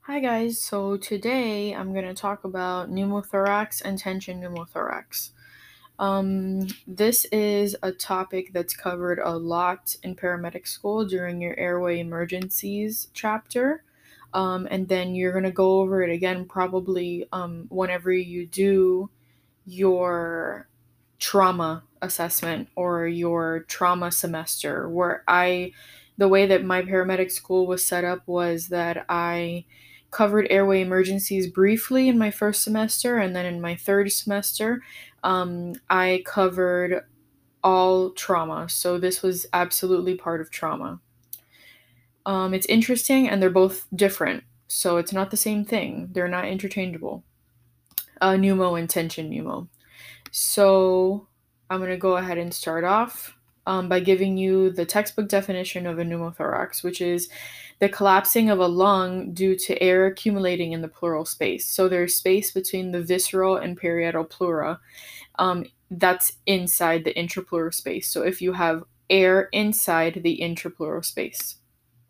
Hi guys, so today I'm going to talk about pneumothorax and tension pneumothorax. This is a topic that's covered a lot in paramedic school during your airway emergencies chapter. And then you're going to go over it again probably whenever you do your trauma assessment or your trauma semester, the way that my paramedic school was set up was that I covered airway emergencies briefly in my first semester, and then in my third semester, I covered all trauma. So this was absolutely part of trauma. It's interesting, and they're both different. So it's not the same thing. They're not interchangeable. Pneumo and tension pneumo. So I'm going to go ahead and start off by giving you the textbook definition of a pneumothorax, which is the collapsing of a lung due to air accumulating in the pleural space. So there's space between the visceral and parietal pleura that's inside the intrapleural space. So if you have air inside the intrapleural space.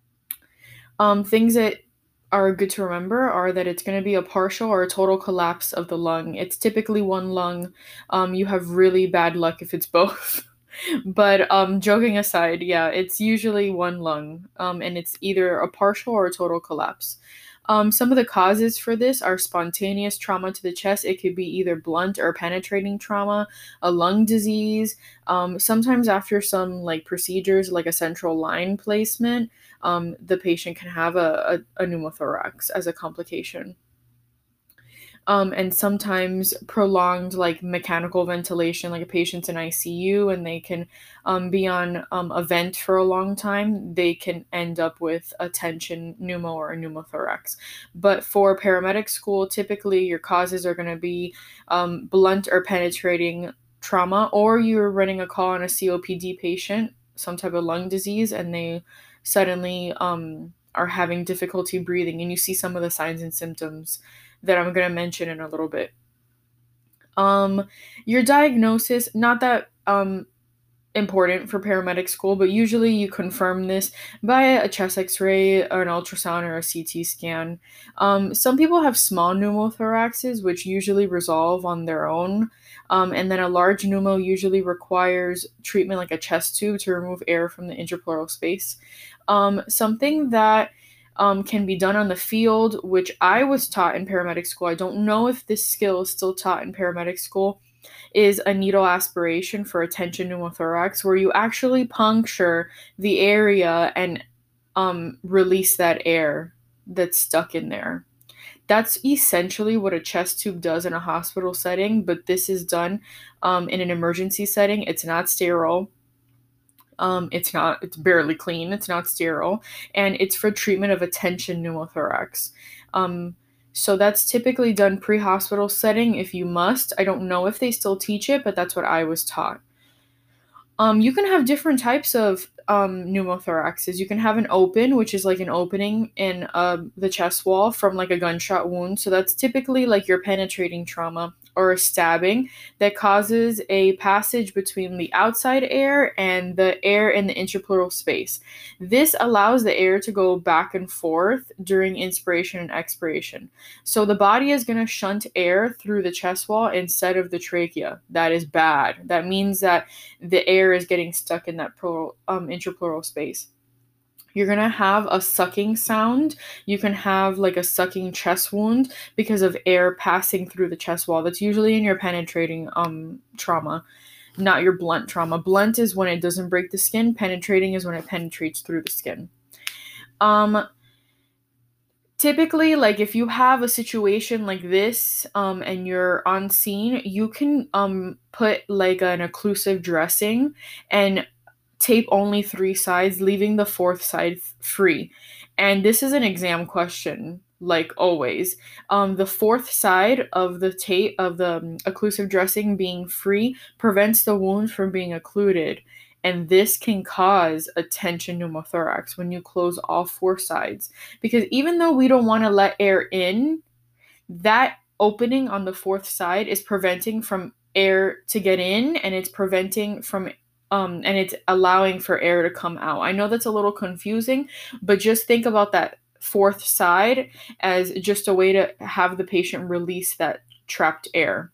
Things that are good to remember are that it's going to be a partial or a total collapse of the lung. It's typically one lung. You have really bad luck if it's both. But joking aside, yeah, it's usually one lung, and it's either a partial or a total collapse. Some of the causes for this are spontaneous trauma to the chest. It could be either blunt or penetrating trauma, a lung disease. Sometimes after some like procedures, like a central line placement, the patient can have a pneumothorax as a complication. And sometimes prolonged like mechanical ventilation, like a patient's in ICU and they can be on a vent for a long time, they can end up with a tension pneumo or a pneumothorax. But for paramedic school, typically your causes are going to be blunt or penetrating trauma, or you're running a call on a COPD patient, some type of lung disease, and they suddenly are having difficulty breathing, and you see some of the signs and symptoms that I'm going to mention in a little bit. Your diagnosis, not that important for paramedic school, but usually you confirm this by a chest x-ray or an ultrasound or a CT scan. Some people have small pneumothoraxes, which usually resolve on their own. And then a large pneumo usually requires treatment like a chest tube to remove air from the intrapleural space. Something that can be done on the field, which I was taught in paramedic school. I don't know if this skill is still taught in paramedic school, is a needle aspiration for a tension pneumothorax, where you actually puncture the area and release that air that's stuck in there. That's essentially what a chest tube does in a hospital setting, but this is done in an emergency setting. It's not sterile. It's barely clean, it's not sterile, and it's for treatment of a tension pneumothorax. So that's typically done pre-hospital setting if you must. I don't know if they still teach it, but that's what I was taught. You can have different types of pneumothoraxes. You can have an open, which is like an opening in the chest wall from like a gunshot wound. So that's typically like your penetrating trauma or a stabbing that causes a passage between the outside air and the air in the intrapleural space. This allows the air to go back and forth during inspiration and expiration. So the body is going to shunt air through the chest wall instead of the trachea. That is bad. That means that the air is getting stuck in that intrapleural space. You're gonna have a sucking sound. You can have like a sucking chest wound because of air passing through the chest wall. That's usually in your penetrating trauma, not your blunt trauma. Blunt is when it doesn't break the skin. Penetrating is when it penetrates through the skin. Typically, like if you have a situation like this and you're on scene, you can put like an occlusive dressing and tape only 3 sides, leaving the fourth side free. And this is an exam question, like always. The fourth side of the tape of the occlusive dressing being free prevents the wound from being occluded. And this can cause a tension pneumothorax when you close all 4 sides. Because even though we don't want to let air in, that opening on the fourth side is preventing from air to get in, and it's preventing from and it's allowing for air to come out. I know that's a little confusing, but just think about that fourth side as just a way to have the patient release that trapped air.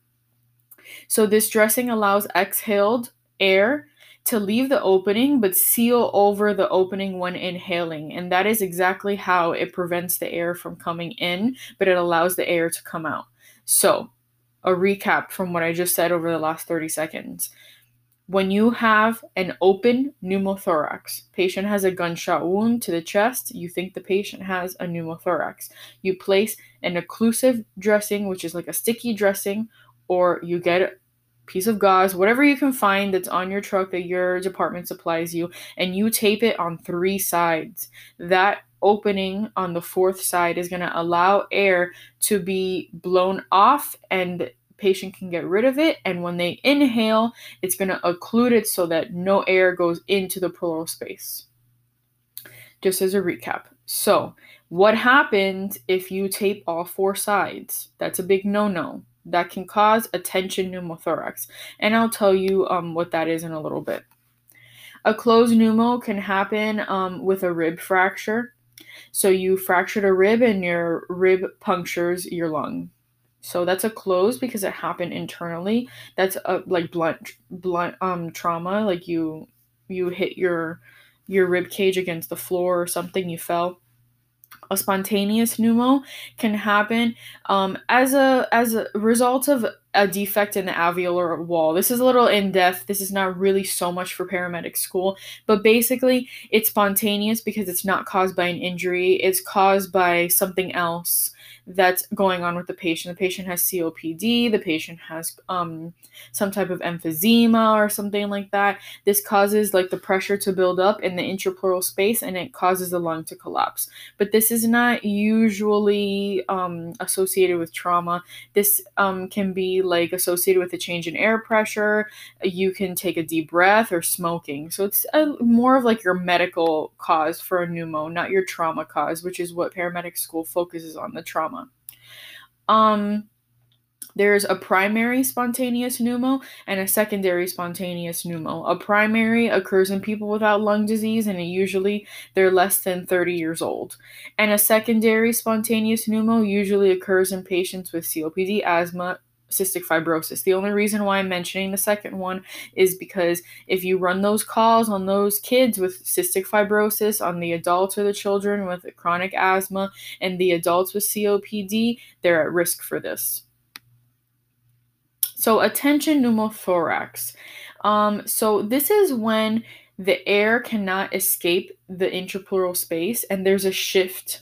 So this dressing allows exhaled air to leave the opening but seal over the opening when inhaling. And that is exactly how it prevents the air from coming in, but it allows the air to come out. So, a recap from what I just said over the last 30 seconds. When you have an open pneumothorax, patient has a gunshot wound to the chest, you think the patient has a pneumothorax. You place an occlusive dressing, which is like a sticky dressing, or you get a piece of gauze, whatever you can find that's on your truck that your department supplies you, and you tape it on 3 sides. That opening on the 4th side is going to allow air to be blown off and patient can get rid of it, and when they inhale, it's going to occlude it so that no air goes into the pleural space. Just as a recap. So, what happens if you tape all 4 sides? That's a big no-no. That can cause a tension pneumothorax, and I'll tell you what that is in a little bit. A closed pneumo can happen with a rib fracture. So you fractured a rib and your rib punctures your lung. So that's a close because it happened internally. That's a like blunt trauma, like you hit your rib cage against the floor or something, you fell. A spontaneous pneumo can happen as a result of a defect in the alveolar wall. This is a little in-depth. This is not really so much for paramedic school, but basically it's spontaneous because it's not caused by an injury. It's caused by something else that's going on with the patient. The patient has COPD. The patient has some type of emphysema or something like that. This causes like the pressure to build up in the intrapleural space and it causes the lung to collapse. But this is not usually associated with trauma. This can be like associated with a change in air pressure. You can take a deep breath or smoking. So it's more of like your medical cause for a pneumo, not your trauma cause, which is what paramedic school focuses on, the trauma. There's a primary spontaneous pneumo and a secondary spontaneous pneumo. A primary occurs in people without lung disease, and usually they're less than 30 years old. And a secondary spontaneous pneumo usually occurs in patients with COPD, asthma, cystic fibrosis. The only reason why I'm mentioning the second one is because if you run those calls on those kids with cystic fibrosis, on the adults or the children with chronic asthma, and the adults with COPD, they're at risk for this. So, a tension pneumothorax. So this is when the air cannot escape the intrapleural space and there's a shift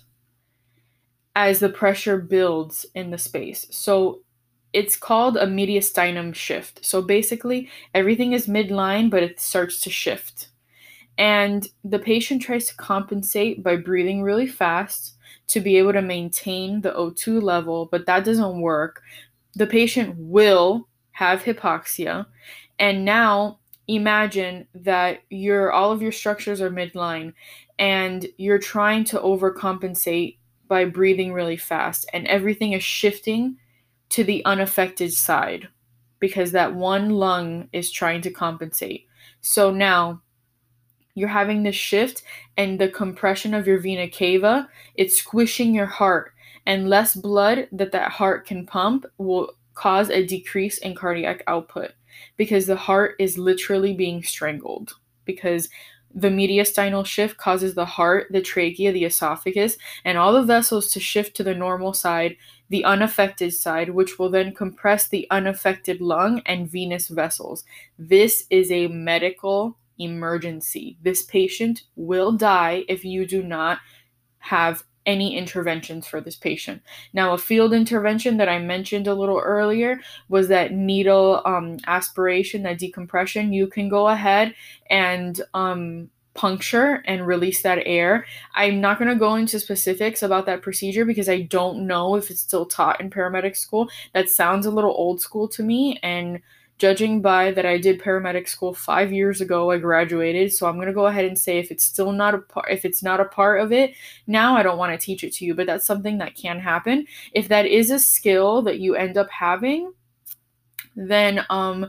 as the pressure builds in the space. So it's called a mediastinum shift. So basically, everything is midline, but it starts to shift. And the patient tries to compensate by breathing really fast to be able to maintain the O2 level, but that doesn't work. The patient will have hypoxia, and now imagine that all of your structures are midline and you're trying to overcompensate by breathing really fast, and everything is shifting to the unaffected side because that one lung is trying to compensate. So now you're having this shift, and the compression of your vena cava, it's squishing your heart, and less blood that heart can pump will cause a decrease in cardiac output because the heart is literally being strangled, because the mediastinal shift causes the heart, the trachea, the esophagus, and all the vessels to shift to the normal side, the unaffected side, which will then compress the unaffected lung and venous vessels. This is a medical emergency. This patient will die if you do not have any interventions for this patient. Now, a field intervention that I mentioned a little earlier was that needle aspiration, that decompression. You can go ahead and puncture and release that air. I'm not going to go into specifics about that procedure because I don't know if it's still taught in paramedic school. That sounds a little old school to me, and judging by that I did paramedic school 5 years ago, I graduated, so I'm going to go ahead and say if it's not a part of it now, I don't want to teach it to you, but that's something that can happen. If that is a skill that you end up having, then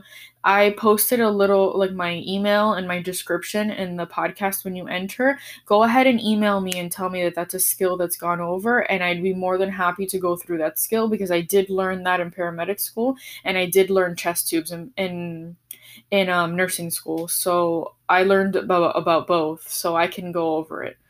I posted a little, like, my email and my description in the podcast when you enter. Go ahead and email me and tell me that that's a skill that's gone over, and I'd be more than happy to go through that skill, because I did learn that in paramedic school, and I did learn chest tubes in nursing school. So I learned about both, so I can go over it.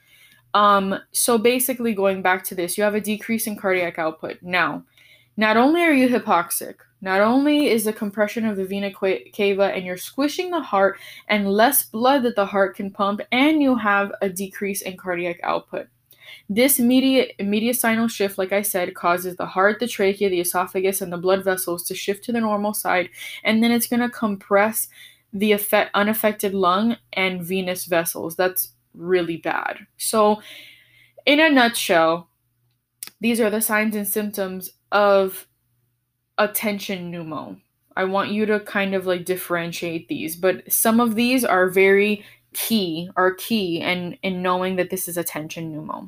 So basically, going back to this, you have a decrease in cardiac output. Now, not only are you hypoxic, not only is the compression of the vena cava and you're squishing the heart and less blood that the heart can pump, and you have a decrease in cardiac output. This mediastinal shift, like I said, causes the heart, the trachea, the esophagus, and the blood vessels to shift to the normal side, and then it's going to compress the unaffected lung and venous vessels. That's really bad. So, in a nutshell, these are the signs and symptoms of a tension pneumo. I want you to kind of like differentiate these, but some of these are very key in knowing that this is a tension pneumo.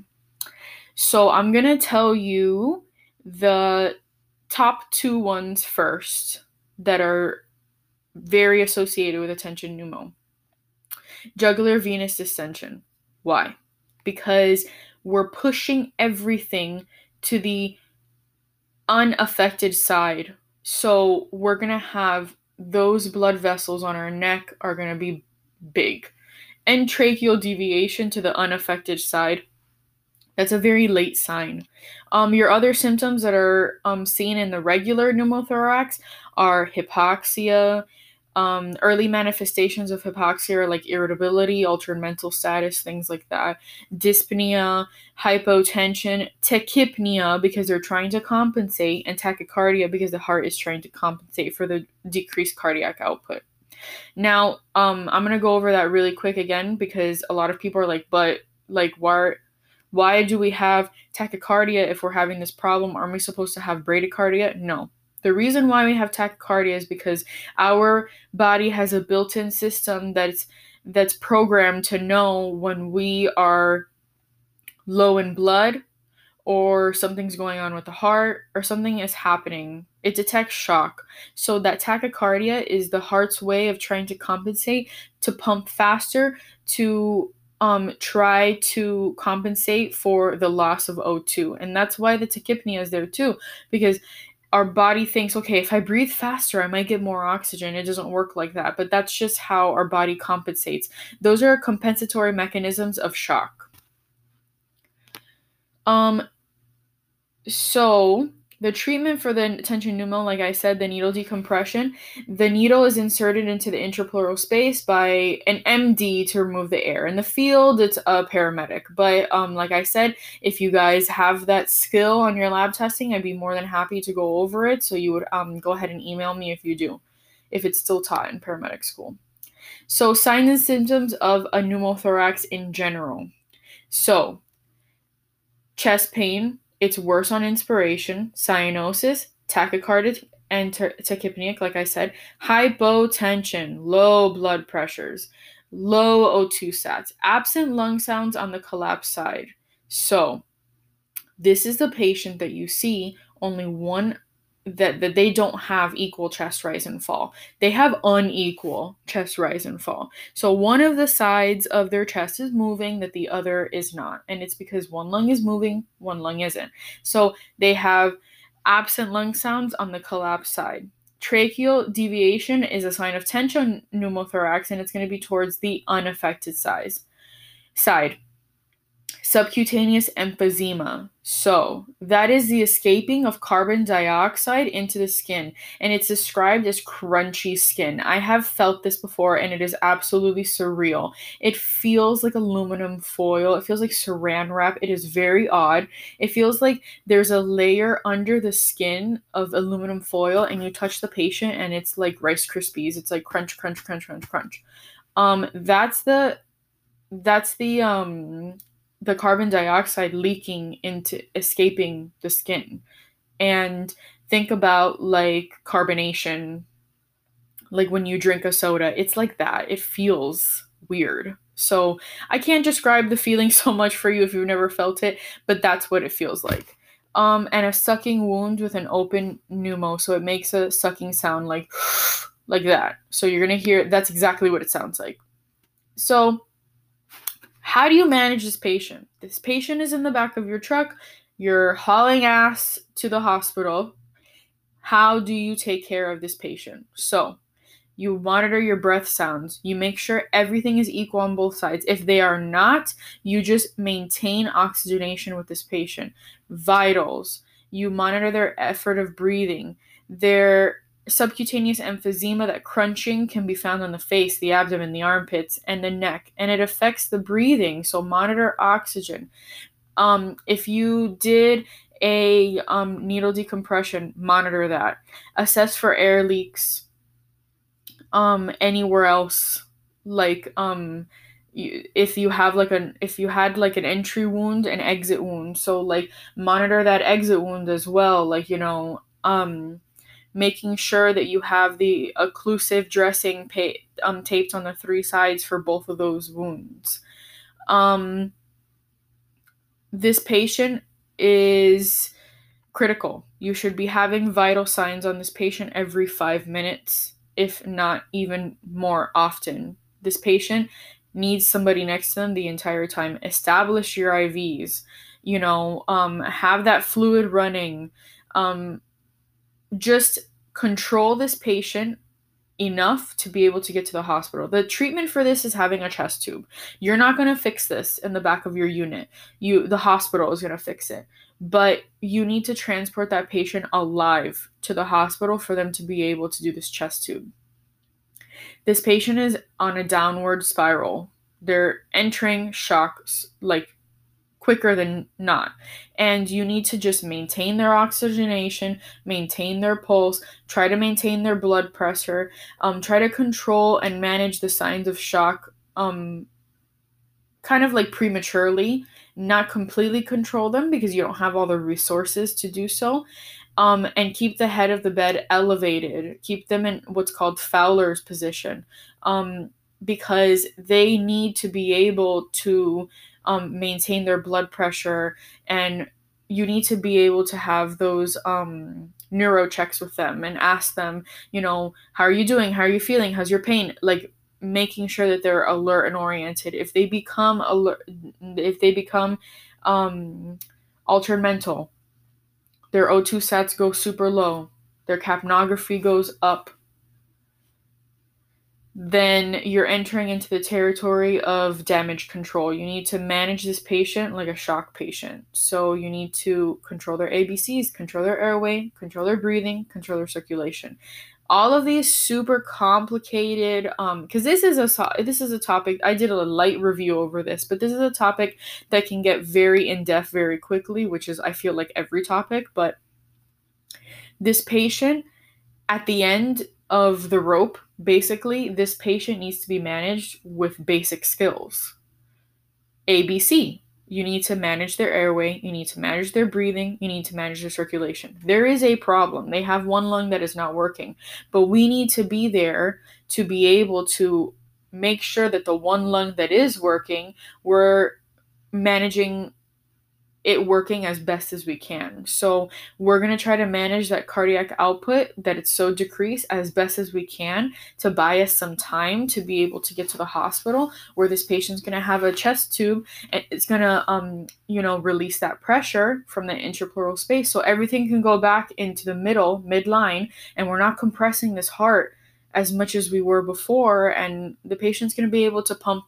So I'm going to tell you the top two ones first that are very associated with a tension pneumo. Jugular venous distension. Why? Because we're pushing everything to the unaffected side. So we're going to have those blood vessels on our neck are going to be big. And tracheal deviation to the unaffected side. That's a very late sign. Your other symptoms that are seen in the regular pneumothorax are hypoxia. Early manifestations of hypoxia are like irritability, altered mental status, things like that. Dyspnea, hypotension, tachypnea because they're trying to compensate, and tachycardia because the heart is trying to compensate for the decreased cardiac output. Now, I'm going to go over that really quick again, because a lot of people are like, but like, why do we have tachycardia if we're having this problem? Aren't we supposed to have bradycardia? No. The reason why we have tachycardia is because our body has a built-in system that's programmed to know when we are low in blood, or something's going on with the heart, or something is happening. It detects shock. So that tachycardia is the heart's way of trying to compensate, to pump faster, to try to compensate for the loss of O2. And that's why the tachypnea is there too, because our body thinks, okay, if I breathe faster, I might get more oxygen. It doesn't work like that, but that's just how our body compensates. Those are compensatory mechanisms of shock. So the treatment for the tension pneumo, like I said, the needle decompression, the needle is inserted into the intrapleural space by an MD to remove the air. In the field, it's a paramedic. But like I said, if you guys have that skill on your lab testing, I'd be more than happy to go over it. So you would go ahead and email me if you do, if it's still taught in paramedic school. So signs and symptoms of a pneumothorax in general. So chest pain. It's worse on inspiration, cyanosis, tachycardia, and tachypneic, like I said, hypotension, low blood pressures, low O2 sats, absent lung sounds on the collapsed side. So this is the patient that you see only one, that they don't have equal chest rise and fall. They have unequal chest rise and fall. So one of the sides of their chest is moving that the other is not. And it's because one lung is moving, one lung isn't. So they have absent lung sounds on the collapsed side. Tracheal deviation is a sign of tension pneumothorax, and it's going to be towards the unaffected side. Subcutaneous emphysema. So that is the escaping of carbon dioxide into the skin, and it's described as crunchy skin. I have felt this before, and it is absolutely surreal. It feels like aluminum foil. It feels like saran wrap. It is very odd. It feels like there's a layer under the skin of aluminum foil, and you touch the patient, and it's like Rice Krispies. It's like crunch, crunch, crunch, crunch, crunch. That's the carbon dioxide leaking into escaping the skin. And think about like carbonation, like when you drink a soda, it's like that. It feels weird. So I can't describe the feeling so much for you if you've never felt it, but that's what it feels like. And a sucking wound with an open pneumo, so it makes a sucking sound like like that. So you're going to hear, that's exactly what it sounds like. So how do you manage this patient? This patient is in the back of your truck. You're hauling ass to the hospital. How do you take care of this patient? So you monitor your breath sounds. You make sure everything is equal on both sides. If they are not, you just maintain oxygenation with this patient. Vitals. You monitor their effort of breathing. Their subcutaneous emphysema, that crunching, can be found on the face, the abdomen, the armpits, and the neck, and it affects the breathing. So monitor oxygen. If you did a needle decompression, monitor that. Assess for air leaks anywhere else, like if you have like if you had like an entry wound, an exit wound, so like monitor that exit wound as well, like making sure that you have the occlusive dressing taped on the three sides for both of those wounds. This patient is critical. You should be having vital signs on this patient every 5 minutes, if not even more often. This patient needs somebody next to them the entire time. Establish your IVs, have that fluid running. Just control this patient enough to be able to get to the hospital. The treatment for this is having a chest tube. You're not going to fix this in the back of your unit. The hospital is going to fix it. But you need to transport that patient alive to the hospital for them to be able to do this chest tube. This patient is on a downward spiral. They're entering shocks like quicker than not. And you need to just maintain their oxygenation, maintain their pulse, try to maintain their blood pressure, try to control and manage the signs of shock kind of like prematurely, not completely control them because you don't have all the resources to do so. And keep the head of the bed elevated. Keep them in what's called Fowler's position, because they need to be able to maintain their blood pressure, and you need to be able to have those neuro checks with them and ask them, how are you doing? How are you feeling? How's your pain? Like making sure that they're alert and oriented. If they become altered mental, their O2 sats go super low, their capnography goes up, then you're entering into the territory of damage control. You need to manage this patient like a shock patient. So you need to control their ABCs, control their airway, control their breathing, control their circulation. All of these super complicated, because this is a topic. I did a light review over this, but this is a topic that can get very in-depth very quickly, which is, I feel like, every topic. But this patient, at the end of the rope, basically, this patient needs to be managed with basic skills. ABC. You need to manage their airway, you need to manage their breathing, you need to manage their circulation. There is a problem. They have one lung that is not working, but we need to be there to be able to make sure that the one lung that is working, we're managing it working as best as we can. So we're going to try to manage that cardiac output, that it's so decreased, as best as we can, to buy us some time to be able to get to the hospital, where this patient's going to have a chest tube and it's going to release that pressure from the intrapleural space, so everything can go back into the midline, and we're not compressing this heart as much as we were before, and the patient's going to be able to pump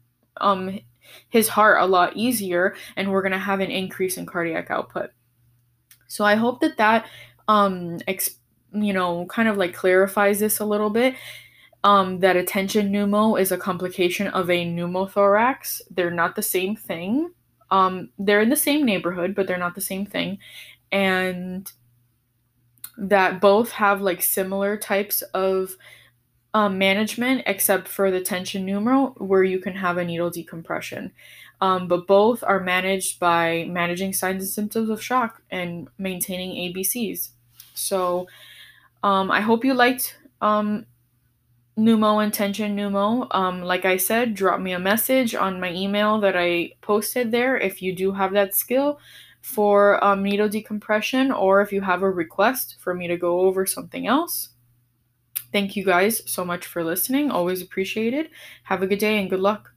his heart a lot easier, and we're going to have an increase in cardiac output. So I hope that kind of like clarifies this a little bit, that attention pneumo is a complication of a pneumothorax. They're not the same thing. They're in the same neighborhood, but they're not the same thing. And that both have like similar types of management, except for the tension pneumo, where you can have a needle decompression. But both are managed by managing signs and symptoms of shock and maintaining ABCs. So I hope you liked pneumo and tension pneumo. Like I said, drop me a message on my email that I posted there if you do have that skill for needle decompression, or if you have a request for me to go over something else. Thank you guys so much for listening. Always appreciated. Have a good day and good luck.